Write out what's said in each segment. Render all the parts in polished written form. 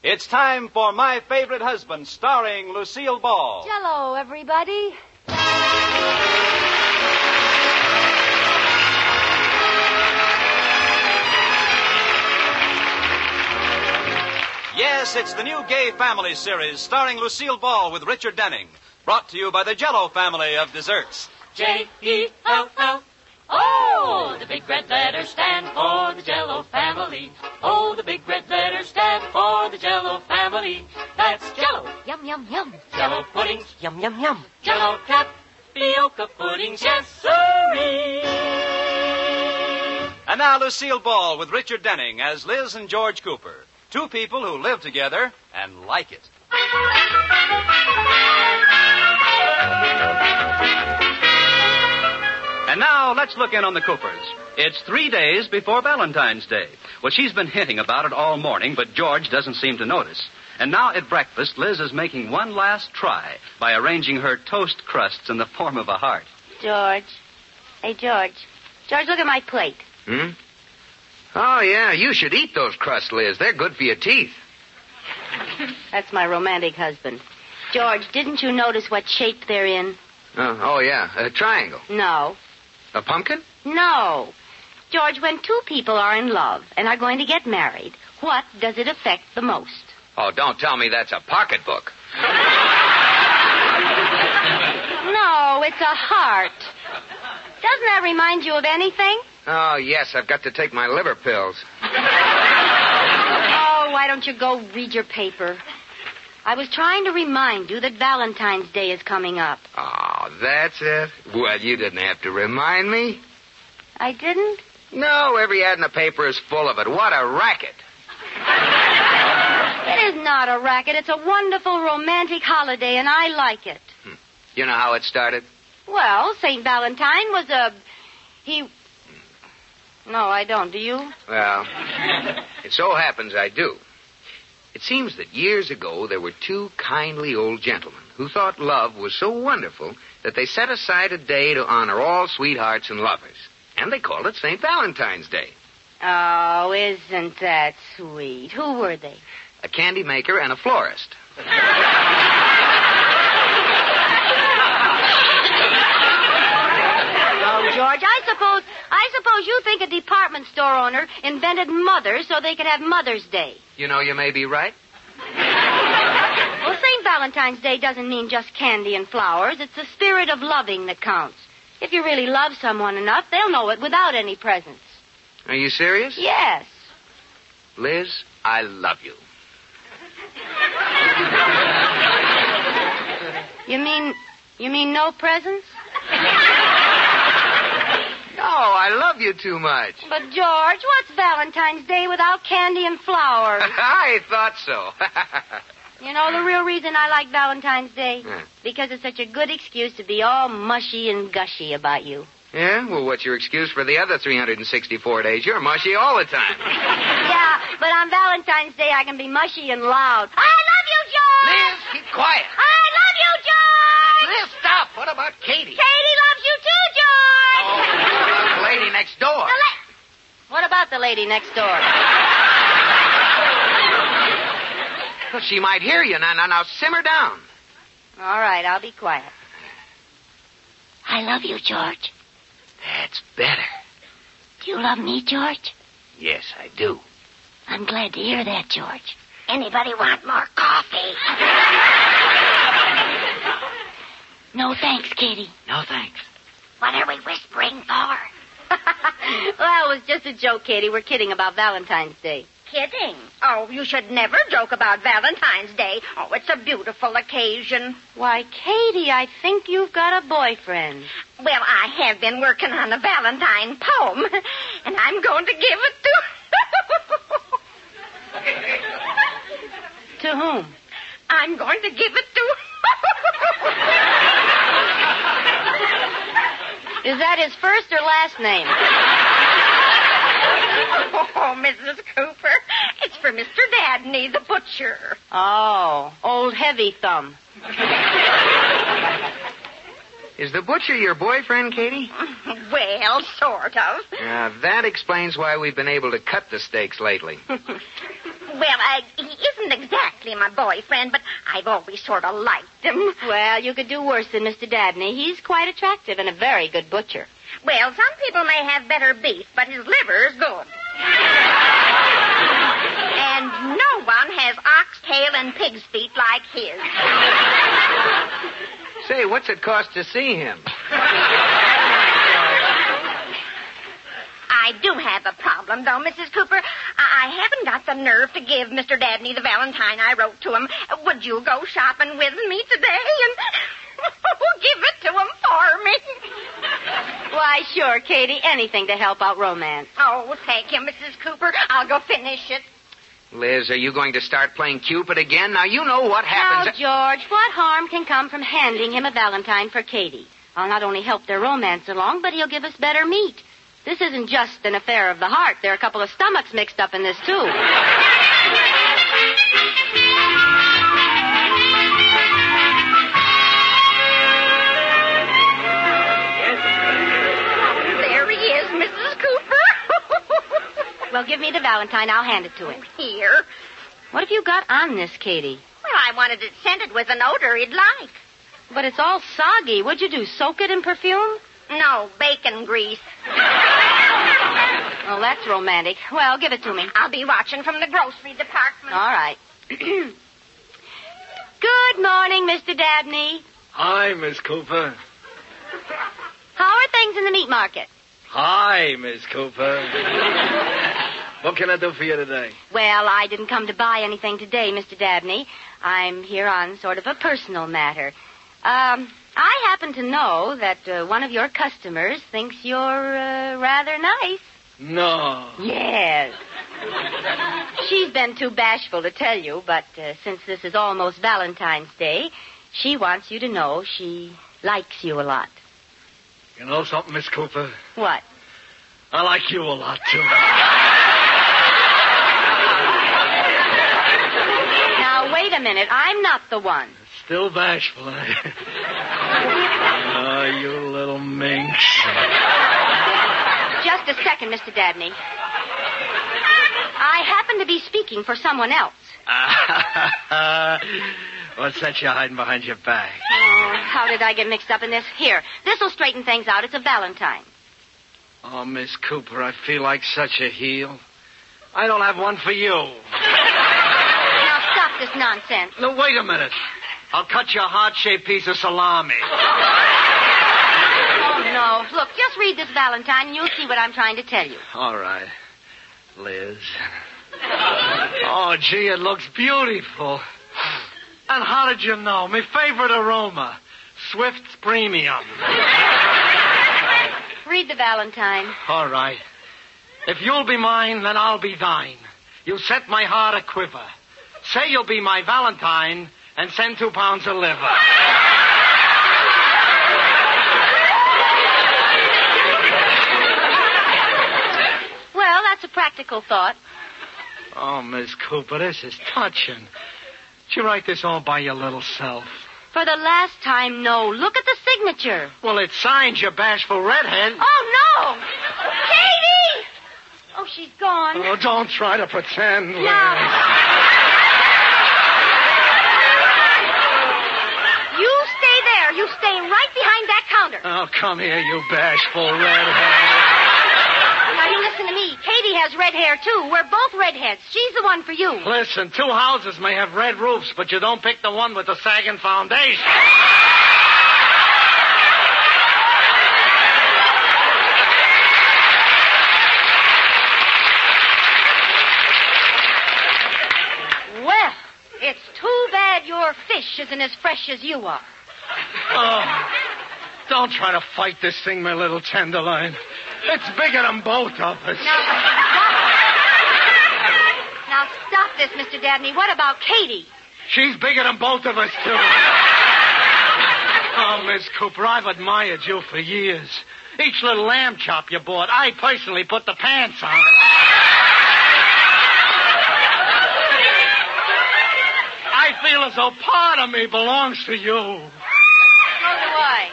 It's time for My Favorite Husband, starring Lucille Ball. Jell-O, everybody. Yes, it's the new Gay Family series starring Lucille Ball with Richard Denning. Brought to you by the Jell-O family of desserts. J-E-L-L. Oh, the big red letters stand for the Jell-O family. Oh, the big red letters stand for the Jell-O family. That's Jell-O. Yum, yum, yum. Jell-O puddings. Yum, yum, yum. Jell-O tapioca puddings. Yes, sirree. And now Lucille Ball with Richard Denning as Liz and George Cooper. Two people who live together and like it. And now, let's look in on the Coopers. It's 3 days before Valentine's Day. Well, she's been hinting about it all morning, but George doesn't seem to notice. And now at breakfast, Liz is making one last try by arranging her toast crusts in the form of a heart. George. Hey, George. George, look at my plate. Hmm? Oh, yeah, you should eat those crusts, Liz. They're good for your teeth. That's my romantic husband. George, didn't you notice what shape they're in? Oh, yeah, a triangle. No. A pumpkin? No. George, when two people are in love and are going to get married, what does it affect the most? Oh, don't tell me that's a pocketbook. No, it's a heart. Doesn't that remind you of anything? Oh, yes, I've got to take my liver pills. Oh, why don't you go read your paper? I was trying to remind you that Valentine's Day is coming up. Oh, that's it? Well, you didn't have to remind me. I didn't? No, every ad in the paper is full of it. What a racket. It is not a racket. It's a wonderful romantic holiday, and I like it. You know how it started? Well, St. Valentine was No, I don't. Do you? Well, it so happens I do. It seems that years ago there were two kindly old gentlemen who thought love was so wonderful that they set aside a day to honor all sweethearts and lovers. And they called it St. Valentine's Day. Oh, isn't that sweet? Who were they? A candy maker and a florist. Oh, George, I suppose you think a department store owner invented Mother so they could have Mother's Day. You know, you may be right. Well, St. Valentine's Day doesn't mean just candy and flowers. It's the spirit of loving that counts. If you really love someone enough, they'll know it without any presents. Are you serious? Yes. Liz, I love you. You mean no presents? No, I love you too much. But, George, what's Valentine's Day without candy and flowers? I thought so. You know the real reason I like Valentine's Day? Yeah. Because it's such a good excuse to be all mushy and gushy about you. Yeah? Well, what's your excuse for the other 364 days? You're mushy all the time. Yeah, but on Valentine's Day I can be mushy and loud. I love you, George! Liz, keep quiet. I love you, George! Liz, stop. What about Katie? Katie loves you too, George! Oh, the lady next door. What about the lady next door? Well, she might hear you. Now, simmer down. All right, I'll be quiet. I love you, George. That's better. Do you love me, George? Yes, I do. I'm glad to hear that, George. Anybody want more coffee? No thanks, Katie. No, thanks. What are we whispering for? Well, it was just a joke, Katie. We're kidding about Valentine's Day. Kidding? Oh, you should never joke about Valentine's Day. Oh, it's a beautiful occasion. Why, Katie, I think you've got a boyfriend. Well, I have been working on a Valentine poem, and I'm going to give it to... To whom? I'm going to give it to... Is that his first or last name? Oh, Mrs. Cooper, it's for Mr. Dabney, the butcher. Oh, old heavy thumb. Is the butcher your boyfriend, Katie? Well, sort of. That explains why we've been able to cut the steaks lately. Well, he isn't exactly my boyfriend, but I've always sort of liked him. Well, you could do worse than Mr. Dabney. He's quite attractive and a very good butcher. Well, some people may have better beef, but his liver's good. And no one has oxtail and pig's feet like his. Say, what's it cost to see him? I do have a problem, though, Mrs. Cooper. I haven't got the nerve to give Mr. Dabney the valentine I wrote to him. Would you go shopping with me today and give it to him for me? Why, sure, Katie. Anything to help out romance. Oh, thank you, Mrs. Cooper. I'll go finish it. Liz, are you going to start playing Cupid again? Now, you know what happens... Now, George, what harm can come from handing him a valentine for Katie? I'll not only help their romance along, but he'll give us better meat. This isn't just an affair of the heart. There are a couple of stomachs mixed up in this, too. There he is, Mrs. Cooper. Well, give me the valentine. I'll hand it to him. Here. What have you got on this, Katie? Well, I wanted it scented with an odor he'd like. But it's all soggy. What'd you do, soak it in perfume? No, bacon grease. Oh, that's romantic. Well, give it to me. I'll be watching from the grocery department. All right. Good morning, Mr. Dabney. Hi, Miss Cooper. How are things in the meat market? Hi, Miss Cooper. What can I do for you today? Well, I didn't come to buy anything today, Mr. Dabney. I'm here on sort of a personal matter. I happen to know that one of your customers thinks you're rather nice. No. Yes. She's been too bashful to tell you, but since this is almost Valentine's Day, she wants you to know she likes you a lot. You know something, Miss Cooper? What? I like you a lot, too. Now, wait a minute. I'm not the one. Still bashful, eh? Oh, you little minx. Just a second, Mr. Dabney. I happen to be speaking for someone else. What's that you're hiding behind your back? Oh, how did I get mixed up in this? Here, this'll straighten things out. It's a valentine. Oh, Miss Cooper, I feel like such a heel. I don't have one for you. Now, stop this nonsense. No, wait a minute. I'll cut you a heart-shaped piece of salami. Oh, no. Look, just read this valentine and you'll see what I'm trying to tell you. All right, Liz. Oh, gee, it looks beautiful. And how did you know? My favorite aroma, Swift's Premium. Read the valentine. All right. If you'll be mine, then I'll be thine. You set my heart a quiver. Say you'll be my valentine and send 2 pounds of liver. Well, that's a practical thought. Oh, Miss Cooper, this is touching. Did you write this all by your little self? For the last time, no. Look at the signature. Well, it's signed, you bashful redhead. Oh, no! Katie! Oh, she's gone. Oh, don't try to pretend, Liz. No. You stay there. You stay right behind that counter. Oh, come here, you bashful redhead. Now, you listen to me. Katie has red hair, too. We're both redheads. She's the one for you. Listen, 2 houses may have red roofs, but you don't pick the one with the sagging foundation. Well, it's too bad your fish isn't as fresh as you are. Oh, don't try to fight this thing, my little tenderloin. It's bigger than both of us. Now stop this, Mr. Dabney. What about Katie? She's bigger than both of us, too. Oh, Miss Cooper, I've admired you for years. Each little lamb chop you bought, I personally put the pants on. I feel as though part of me belongs to you. So do I.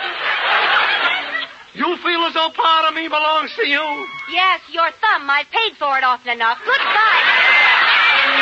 You feel as though part of me belongs to you? Yes, your thumb. I've paid for it often enough. Goodbye.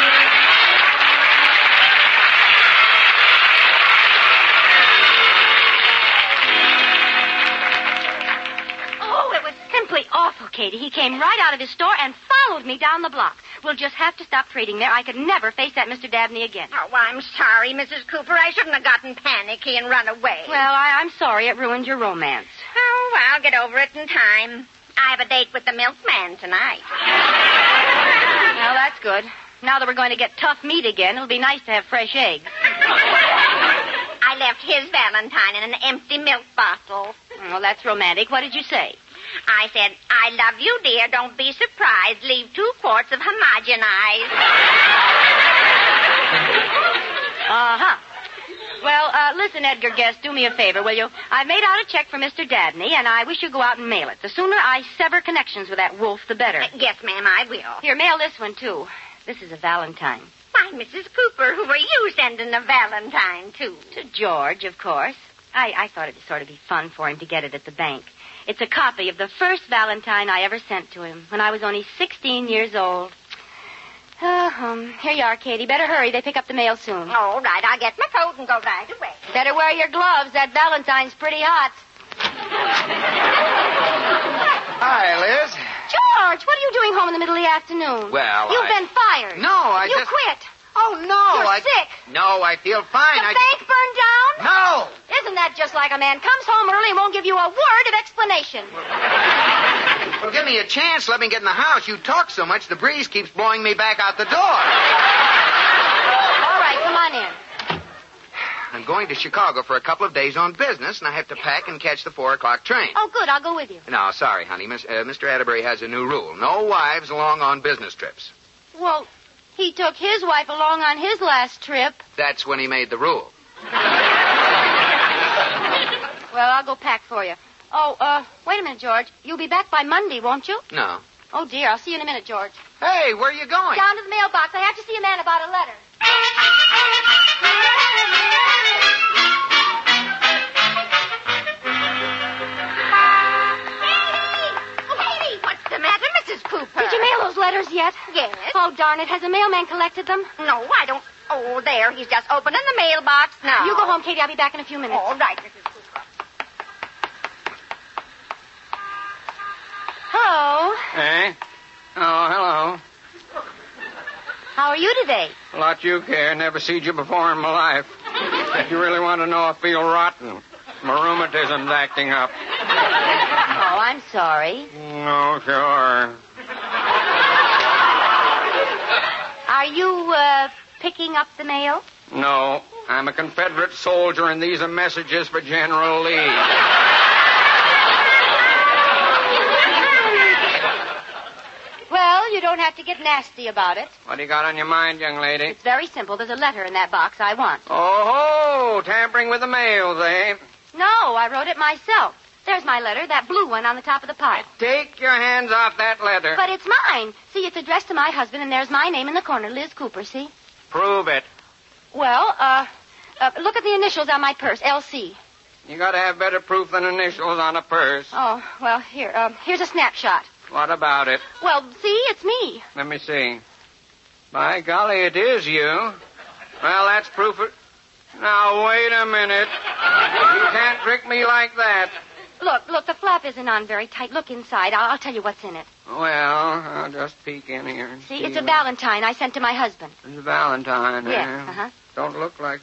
Katie. He came right out of his store and followed me down the block. We'll just have to stop trading there. I could never face that Mr. Dabney again. Oh, I'm sorry, Mrs. Cooper. I shouldn't have gotten panicky and run away. Well, I'm sorry it ruined your romance. Oh, I'll get over it in time. I have a date with the milkman tonight. Well, that's good. Now that we're going to get tough meat again, it'll be nice to have fresh eggs. I left his Valentine in an empty milk bottle. Well, that's romantic. What did you say? I said, I love you, dear. Don't be surprised. Leave 2 quarts of homogenized. Uh-huh. Well, listen, Edgar Guest, do me a favor, will you? I've made out a check for Mr. Dabney, and I wish you'd go out and mail it. The sooner I sever connections with that wolf, the better. Yes, ma'am, I will. Here, mail this one, too. This is a Valentine. Why, Mrs. Cooper, who are you sending a Valentine to? To George, of course. I thought it'd sort of be fun for him to get it at the bank. It's a copy of the first Valentine I ever sent to him when I was only 16 years old. Here you are, Katie. Better hurry. They pick up the mail soon. All right, I'll get my coat and go right away. Better wear your gloves. That Valentine's pretty hot. Hi, Liz. George, what are you doing home in the middle of the afternoon? Well, You've been fired. No, You quit. Oh, no. You're sick. No, I feel fine. The bank burned down? No. Isn't that just like a man comes home early and won't give you a word of explanation? Well, give me a chance. Let me get in the house. You talk so much, the breeze keeps blowing me back out the door. All right, come on in. I'm going to Chicago for a couple of days on business, and I have to pack and catch the 4:00 train. Oh, good. I'll go with you. No, sorry, honey. Mr. Atterbury has a new rule. No wives along on business trips. Well, he took his wife along on his last trip. That's when he made the rule. Well, I'll go pack for you. Oh, wait a minute, George. You'll be back by Monday, won't you? No. Oh, dear. I'll see you in a minute, George. Hey, where are you going? Down to the mailbox. I have to see a man about a letter. Katie, what's the matter, Mrs. Cooper? Did you mail those letters yet? Yes. Oh, darn it. Has the mailman collected them? No, I don't. Oh, there. He's just opening the mailbox now. You go home, Katie. I'll be back in a few minutes. All right, Mrs. Cooper. Hello. Hey? Oh, hello. How are you today? A lot you care. Never seen you before in my life. If you really want to know, I feel rotten. My rheumatism's acting up. Oh, I'm sorry. No, sure. Are you, picking up the mail? No, I'm a Confederate soldier, and these are messages for General Lee. Well, you don't have to get nasty about it. What do you got on your mind, young lady? It's very simple. There's a letter in that box I want. Oh, tampering with the mails, eh? No, I wrote it myself. There's my letter, that blue one on the top of the pile. Take your hands off that letter. But it's mine. See, it's addressed to my husband, and there's my name in the corner, Liz Cooper, see? Prove it. Well, look at the initials on my purse, LC. You gotta have better proof than initials on a purse. Oh, well, here's a snapshot. What about it? Well, see, it's me. Let me see. By golly, it is you. Well, that's proof of... Now, wait a minute. You can't trick me like that. Look, the flap isn't on very tight. Look inside. I'll tell you what's in it. Well, I'll just peek in here and See, it's a Valentine I sent to my husband. It's a Valentine, Yes, eh? uh-huh. Don't look like...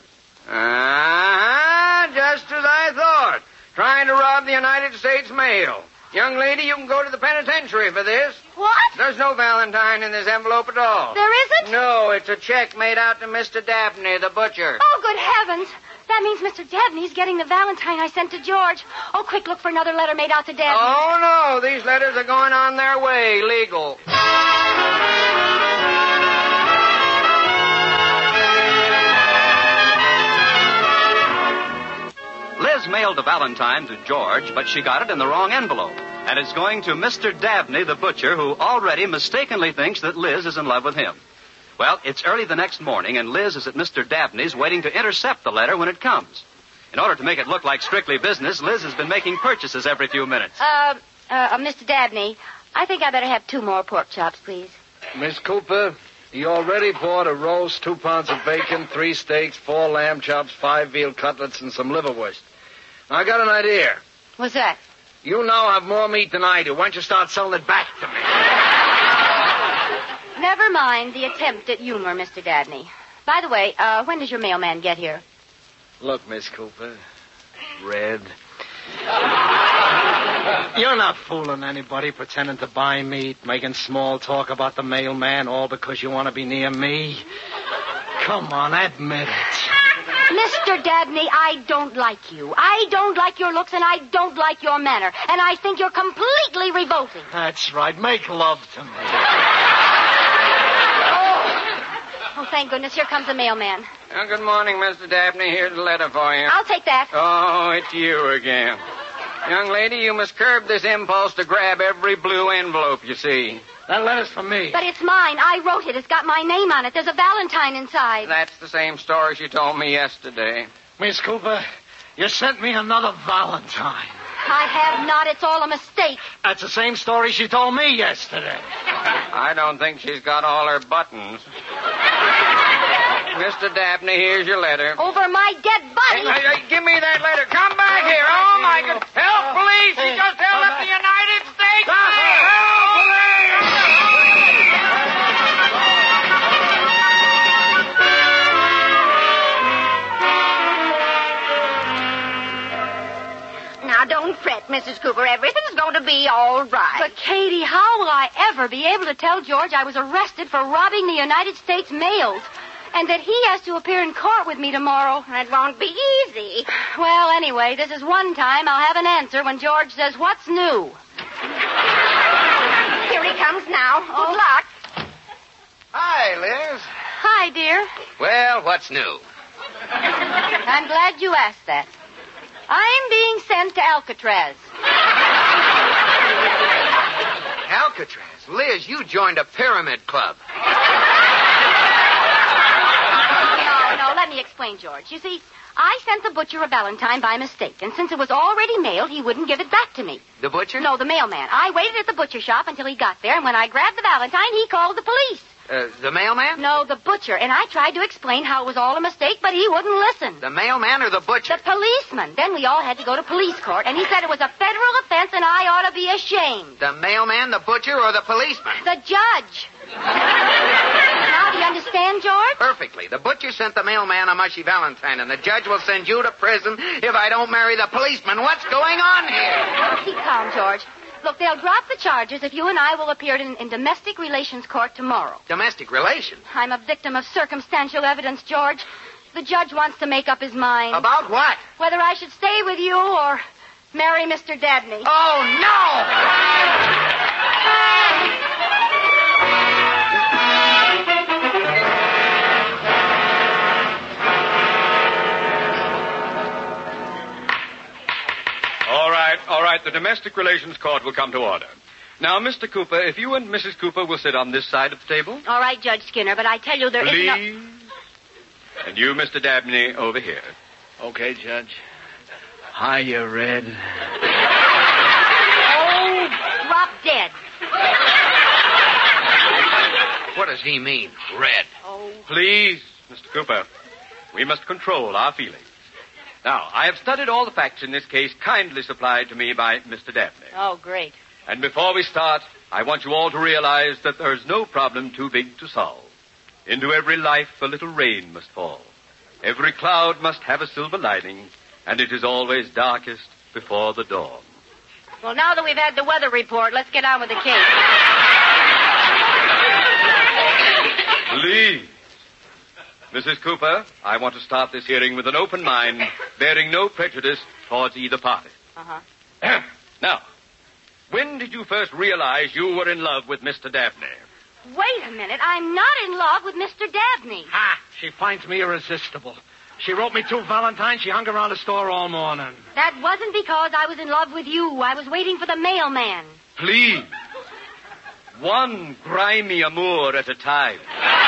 Just as I thought. Trying to rob the United States mail. Young lady, you can go to the penitentiary for this. What? There's no Valentine in this envelope at all. There isn't? No, it's a check made out to Mr. Dabney, the butcher. Oh, good heavens. That means Mr. Dabney's getting the Valentine I sent to George. Oh, quick, look for another letter made out to Dabney. Oh, no, these letters are going on their way, legal. Liz mailed a Valentine to George, but she got it in the wrong envelope. And it's going to Mr. Dabney, the butcher, who already mistakenly thinks that Liz is in love with him. Well, it's early the next morning, and Liz is at Mr. Dabney's waiting to intercept the letter when it comes. In order to make it look like strictly business, Liz has been making purchases every few minutes. Mr. Dabney, I think I better have 2 more pork chops, please. Miss Cooper, you already bought a roast, 2 pounds of bacon, 3 steaks, 4 lamb chops, 5 veal cutlets, and some liverwurst. I got an idea. What's that? You now have more meat than I do. Why don't you start selling it back to me? Never mind the attempt at humor, Mr. Dabney. By the way, when does your mailman get here? Look, Miss Cooper. Red. You're not fooling anybody, pretending to buy meat, making small talk about the mailman, all because you want to be near me. Come on, admit it. Mr. Dabney, I don't like you. I don't like your looks, and I don't like your manner. And I think you're completely revolting. That's right. Make love to me. Oh, thank goodness. Here comes the mailman. Oh, good morning, Mr. Dabney. Here's a letter for you. I'll take that. Oh, it's you again. Young lady, you must curb this impulse to grab every blue envelope you see. That letter's for me. But it's mine. I wrote it. It's got my name on it. There's a Valentine inside. That's the same story she told me yesterday. Miss Cooper, you sent me another Valentine. I have not. It's all a mistake. That's the same story she told me yesterday. I don't think she's got all her buttons. Mr. Dabney, here's your letter. Over my dead body. Hey, give me that letter. Come back here. Oh, my God. Help, police. He just held up the United States. Help, Now, don't fret, Mrs. Cooper. Everything's going to be all right. But, Katie, how will I ever be able to tell George I was arrested for robbing the United States mails? And that he has to appear in court with me tomorrow. That won't be easy. Well, anyway, this is one time I'll have an answer when George says, "What's new?" Here he comes now. Good luck. Hi, Liz. Hi, dear. Well, what's new? I'm glad you asked that. I'm being sent to Alcatraz. Alcatraz. Liz, you joined a pyramid club. No, let me explain, George. You see, I sent the butcher a Valentine by mistake, and since it was already mailed, he wouldn't give it back to me. The butcher? No, the mailman. I waited at the butcher shop until he got there, and when I grabbed the Valentine, he called the police. The mailman? No, the butcher. And I tried to explain how it was all a mistake, but he wouldn't listen. The mailman or the butcher? The policeman. Then we all had to go to police court, and he said it was a federal offense and I ought to be ashamed. The mailman, the butcher, or the policeman? The judge. Now, do you understand, George? Perfectly. The butcher sent the mailman a mushy Valentine, and the judge will send you to prison if I don't marry the policeman. What's going on here? Oh, keep calm, George. Look, they'll drop the charges if you and I will appear in domestic relations court tomorrow. Domestic relations? I'm a victim of circumstantial evidence, George. The judge wants to make up his mind. About what? Whether I should stay with you or marry Mr. Dabney. Oh, no! All right. The domestic relations court will come to order. Now, Mr. Cooper, if you and Mrs. Cooper will sit on this side of the table. All right, Judge Skinner, but I tell you there Please. isn't And you, Mr. Dabney, over here. Okay, Judge. Hiya, Red. Oh, drop dead. What does he mean, Red? Oh. Please, Mr. Cooper, we must control our feelings. Now, I have studied all the facts in this case kindly supplied to me by Mr. Dabney. Oh, great. And before we start, I want you all to realize that there's no problem too big to solve. Into every life a little rain must fall. Every cloud must have a silver lining, and it is always darkest before the dawn. Well, now that we've had the weather report, let's get on with the case. Please. Mrs. Cooper, I want to start this hearing with an open mind, bearing no prejudice towards either party. Uh-huh. Now, when did you first realize you were in love with Mr. Dabney? Wait a minute. I'm not in love with Mr. Dabney. Ha! She finds me irresistible. She wrote me 2 Valentines. She hung around the store all morning. That wasn't because I was in love with you. I was waiting for the mailman. Please. One grimy amour at a time.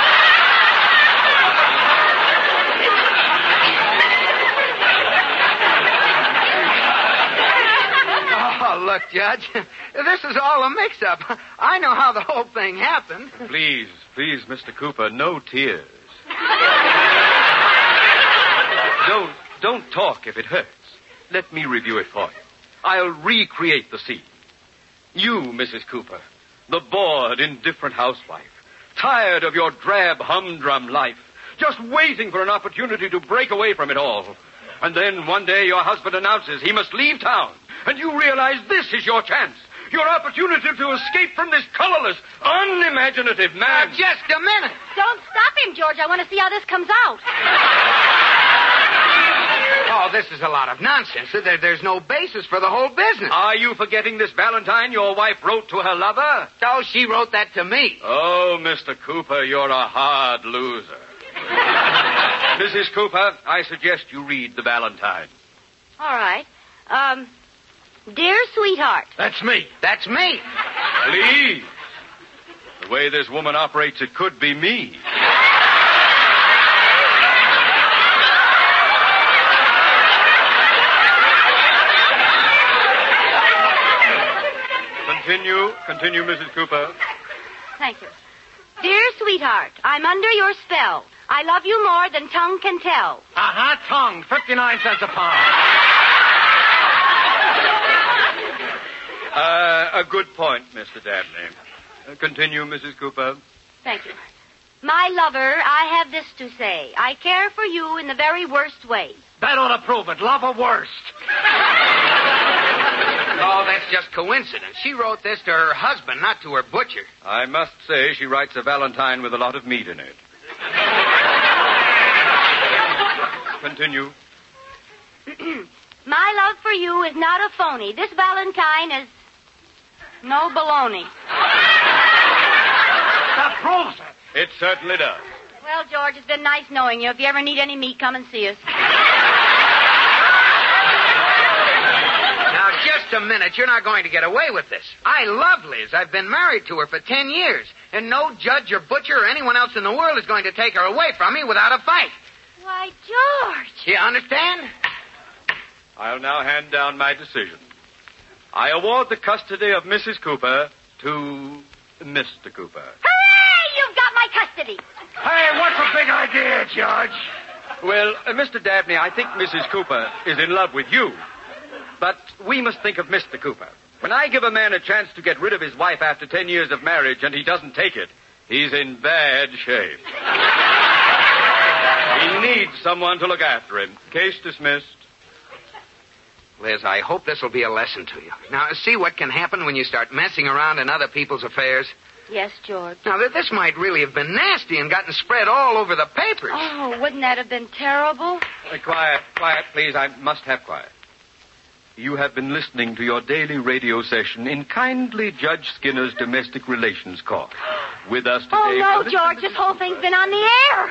Oh, look, Judge. This is all a mix-up. I know how the whole thing happened. Please, Mr. Cooper, no tears. Don't talk if it hurts. Let me review it for you. I'll recreate the scene. You, Mrs. Cooper, the bored, indifferent housewife, tired of your drab, humdrum life, just waiting for an opportunity to break away from it all. And then one day your husband announces he must leave town, and you realize this is your chance, your opportunity to escape from this colorless, unimaginative man. Just a minute. Don't stop him, George. I want to see how this comes out. Oh, this is a lot of nonsense. There's no basis for the whole business. Are you forgetting this Valentine your wife wrote to her lover? Oh, she wrote that to me. Oh, Mr. Cooper, you're a hard loser. Mrs. Cooper, I suggest you read the Valentine. All right. Dear sweetheart. That's me. That's me. Please. The way this woman operates, it could be me. Continue, Mrs. Cooper. Thank you. Dear sweetheart, I'm under your spell. I love you more than tongue can tell. Tongue. 59 cents a pound. A good point, Mr. Dabney. Continue, Mrs. Cooper. Thank you. My lover, I have this to say. I care for you in the very worst way. That ought to prove it. Love or worst. Oh, that's just coincidence. She wrote this to her husband, not to her butcher. I must say she writes a Valentine with a lot of meat in it. Continue. My love for you is not a phony. This Valentine is no baloney. That proves it. It certainly does. Well, George, it's been nice knowing you. If you ever need any meat, come and see us. Now, just a minute. You're not going to get away with this. I love Liz. I've been married to her for 10 years. And no judge or butcher or anyone else in the world is going to take her away from me without a fight. Why, George. You understand? I'll now hand down my decision. I award the custody of Mrs. Cooper to Mr. Cooper. Hooray! You've got my custody. Hey, what's the big idea, Judge? Well, Mr. Dabney, I think Mrs. Cooper is in love with you. But we must think of Mr. Cooper. When I give a man a chance to get rid of his wife after 10 years of marriage and he doesn't take it, he's in bad shape. He needs someone to look after him. Case dismissed. Liz, I hope this will be a lesson to you. Now, see what can happen when you start messing around in other people's affairs? Yes, George. Now, this might really have been nasty and gotten spread all over the papers. Oh, wouldn't that have been terrible? Quiet, please. I must have quiet. You have been listening to your daily radio session in kindly Judge Skinner's Domestic Relations Court. With us today... Oh, no, George, this whole thing's been on the air.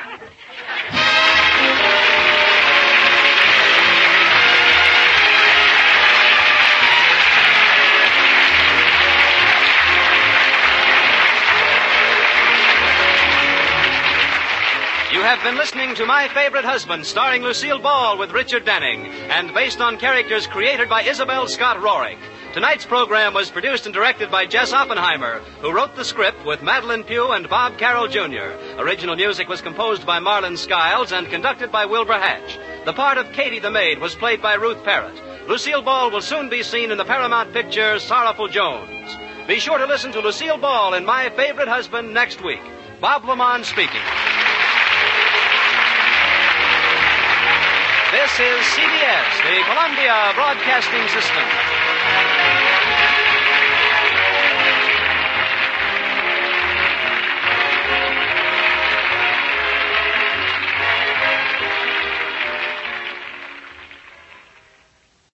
You have been listening to My Favorite Husband, starring Lucille Ball with Richard Denning, and based on characters created by Isabel Scott Rorick. Tonight's program was produced and directed by Jess Oppenheimer, who wrote the script with Madeline Pugh and Bob Carroll Jr. Original music was composed by Marlon Skiles and conducted by Wilbur Hatch. The part of Katie the Maid was played by Ruth Parrott. Lucille Ball will soon be seen in the Paramount picture Sorrowful Jones. Be sure to listen to Lucille Ball in My Favorite Husband next week. Bob Lamont speaking. This is CBS, the Columbia Broadcasting System.